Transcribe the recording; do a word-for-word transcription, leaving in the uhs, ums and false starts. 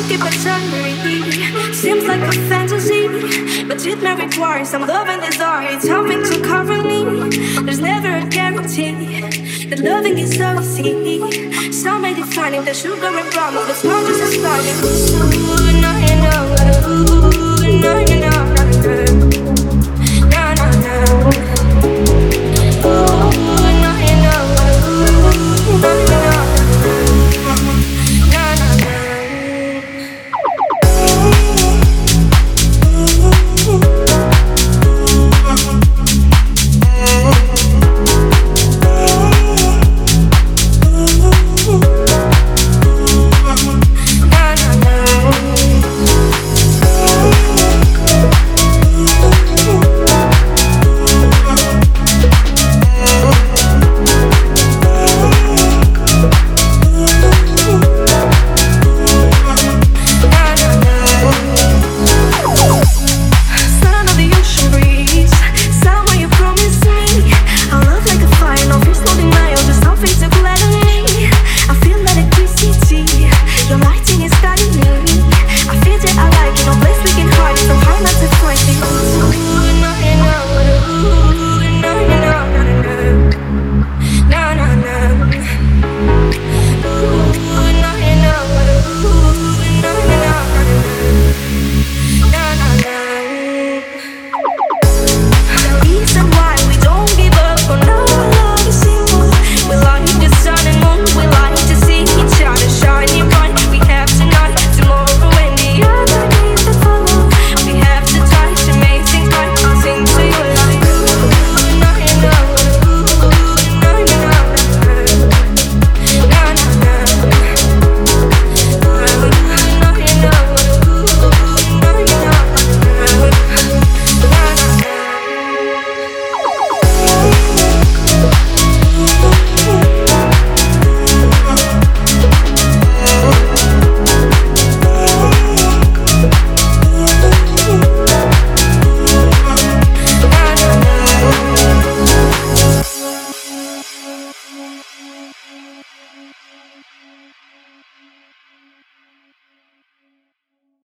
keep it summary. Seems like a fantasy, but it may require some love and desire. It's something to cover me. There's never a guarantee that loving is so easy. Some may define it, the sugar and rum, but it's not just a starting. Ooh, no, you know, ooh, no, you know.